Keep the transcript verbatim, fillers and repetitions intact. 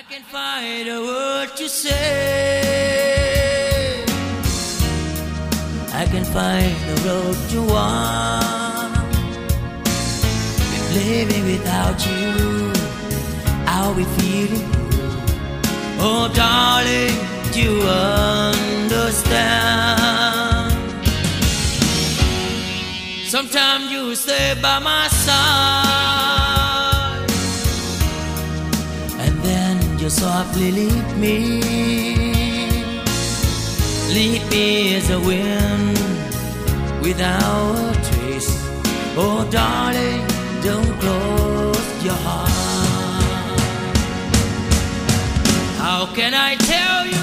I can find a word to say. I can find a road to walk. Living without you, I'll be feeling blue. Oh darling, do you understand? Sometimes you stay by my side, and then you softly leave me. Leave me as a wind without a trace. Oh darling, don't close your heart. How can I tell you